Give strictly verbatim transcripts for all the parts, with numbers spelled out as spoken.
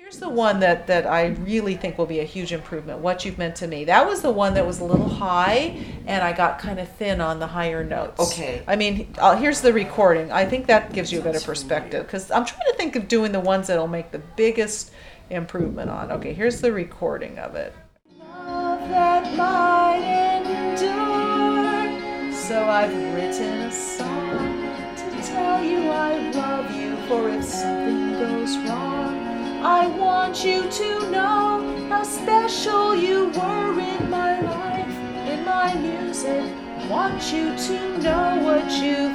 Here's the one that, that I really think will be a huge improvement, What You've Meant to Me. That was the one that was a little high, and I got kind of thin on the higher notes. Okay. I mean, uh, here's the recording. I think that gives you a better perspective, because I'm trying to think of doing the ones that'll make the biggest improvement on. Okay, here's the recording of it. Love that might endure. So I've written a song to tell you I love you, for if something goes wrong, I want you to know how special you were in my life, in my music. Want you to know what you've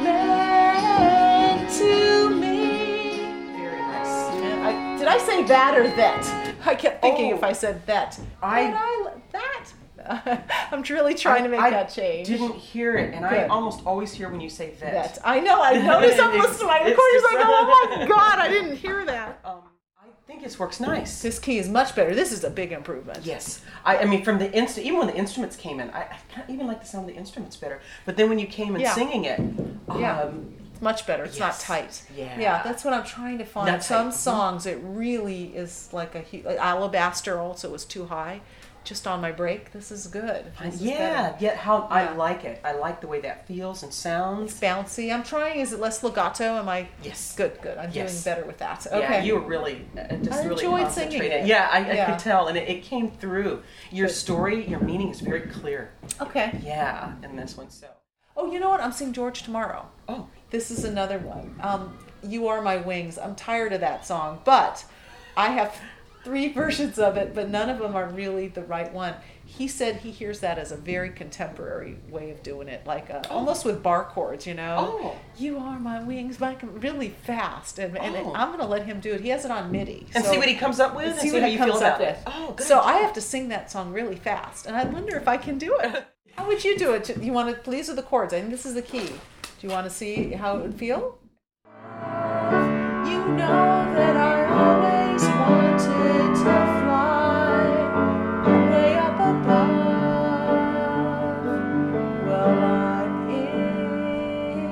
meant to me. Very nice. I, did I say that or that? I kept thinking oh, if I said that. I, I that. I'm really trying I, to make I that change. I didn't hear it, and Good. I almost always hear when you say that. That. I know. I noticed. I'm listening to my recordings. I go, oh my God, I didn't hear that. Um, I think it works nice. This key is much better. This is a big improvement. Yes. I, I mean, from the inst- even when the instruments came in, I, I kind of even like the sound of the instruments better. But then when you came in yeah. singing it, yeah. um, it's much better. It's yes. not tight. Yeah. Yeah, that's what I'm trying to find. Not Some tight. songs, it really is like a huge, like Alabaster also was too high. Just on my break, this is good. This yeah, is yeah, how I Yeah. like it. I like the way that feels and sounds. It's bouncy. I'm trying. Is it less legato? Am I? Yes. Good, good. I'm Yes. doing better with that. Yeah, Okay. you were really uh, just I really enjoyed singing concentrated. it. Yeah, I, I Yeah. could tell, and it, it came through. Your Good. story, your meaning is very clear. Okay. Yeah, in this one, so. Oh, you know what? I'm seeing George tomorrow. Oh. This is another one. Um, You Are My Wings. I'm tired of that song, but I have three versions of it, but none of them are really the right one. He said he hears that as a very contemporary way of doing it, like a, oh. almost with bar chords, you know. Oh. You are my wings, like really fast, and, and Oh. I'm going to let him do it. He has it on MIDI. And so see what he comes up with, and see, see what how he you comes feel up about with. it. Oh, good. So I have to sing that song really fast, and I wonder if I can do it. How would you do it? You want to? These are the chords. I think this is the key. Do you want to see how it would feel? You know that I always wanted to fly way up above. Well, I'm in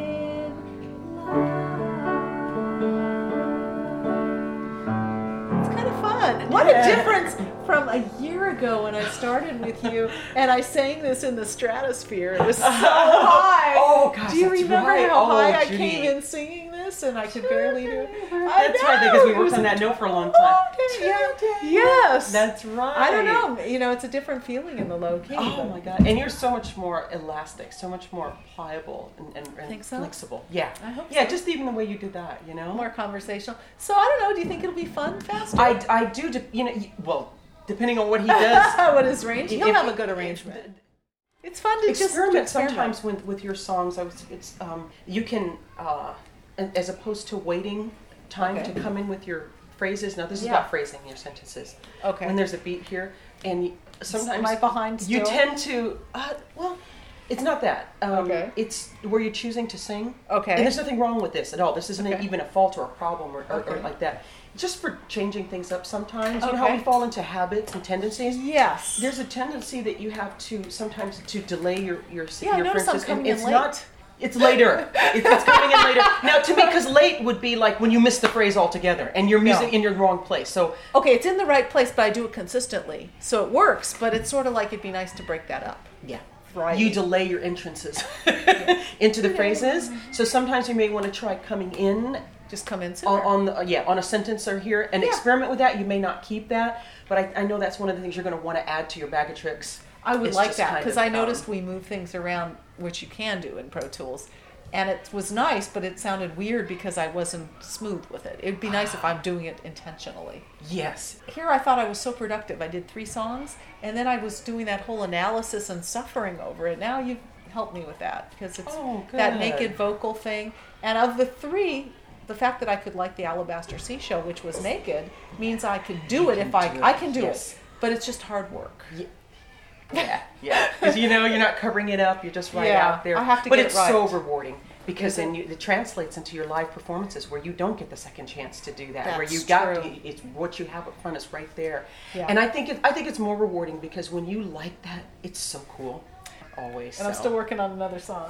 love. It's kind of fun. What Yeah. a difference from a year ago when I started with you and I sang this in the stratosphere. It was so high. Oh, gosh, do you that's remember right. how Oh, high I Judy. came in singing this and I could barely do it? I That's right, know. because we It worked was on a that note for a long time. Okay, yeah. Yes. That's right. I don't know. You know, it's a different feeling in the low key. Oh but- my God! And you're so much more elastic, so much more pliable and, and, and Think so? flexible. Yeah. I hope Yeah, so. just even the way you did that, you know. More conversational. So I don't know. Do you think it'll be fun, faster? I, I do. De- you know. y- Well, depending on what he does. What is range? He'll if- have a good arrangement. It's fun to Experiment just experiment. sometimes with with your songs. I was. It's um. You can uh, a- as opposed to waiting time Okay. to come in with your phrases. Now this is Yeah. about phrasing your sentences. Okay. When there's a beat here, and y- sometimes Am I behind you still? tend to. Uh, well. It's not that. Um, Okay. It's where you're choosing to sing. Okay. And there's nothing wrong with this at all. This isn't Okay. even a fault or a problem or, or, or Okay. like that. Just for changing things up sometimes. You know how Okay. we fall into habits and tendencies? Yes. There's a tendency that you have to sometimes to delay your your Yeah, I your noticed I'm phrases, coming and in it's late. not. It's later. It's, it's coming in later. Now, to me, because late would be like when you miss the phrase altogether and you're music No. in your wrong place. So Okay, it's in the right place, but I do it consistently. So it works, but it's sort of like it'd be nice to break that up. yeah. Right. You delay your entrances into the phrases. So sometimes you may want to try coming in Just come in sooner. on, on the, uh, yeah on a sentence or here and Yeah. experiment with that. You may not keep that, but I, I know that's one of the things you're going to want to add to your bag of tricks. I would It's like just that kind because of, I noticed um, we move things around, which you can do in Pro Tools. And it was nice, but it sounded weird because I wasn't smooth with it. It'd be nice if I'm doing it intentionally. Yes. Here I thought I was so productive. I did three songs, and then I was doing that whole analysis and suffering over it. Now you've helped me with that because it's Oh, that good. naked vocal thing. And of the three, the fact that I could like the Alabaster Sea Show, which was naked, means I could do You it can if I do it, I can do yes. it. But it's just hard work. Yeah. Yeah, yeah. Because you know you're not covering it up. You're just right Yeah, out there. I have to but get it's it right. so rewarding because Is then it? you, it translates into your live performances where you don't get the second chance to do that. where That's you got true. to, it's what you have up front is right there. Yeah. And I think it, I think it's more rewarding because when you like that, it's so cool. Always. And I'm so. still working on another song.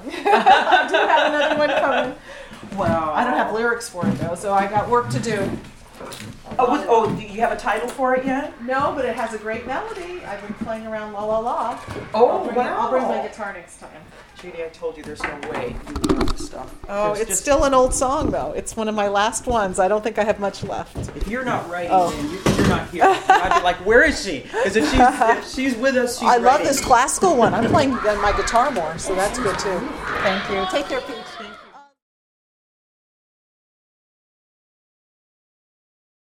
I do have another one coming. Wow. I don't have lyrics for it though, so I got work to do. Oh, was, oh, do you have a title for it yet? No, but it has a great melody. I've been playing around La La La. Oh, I'll bring, wow. I'll bring my guitar next time. Judy, I told you there's no way you know this stuff. Oh, There's it's just- still an old song, though. It's one of my last ones. I don't think I have much left. If you're not writing, Oh. then you, you're not here. I'd be like, where is she? Because if she's, if she's with us, she's I love writing. this classical one. I'm playing uh, my guitar more, so that's good, too. Thank you. Take care, Peach.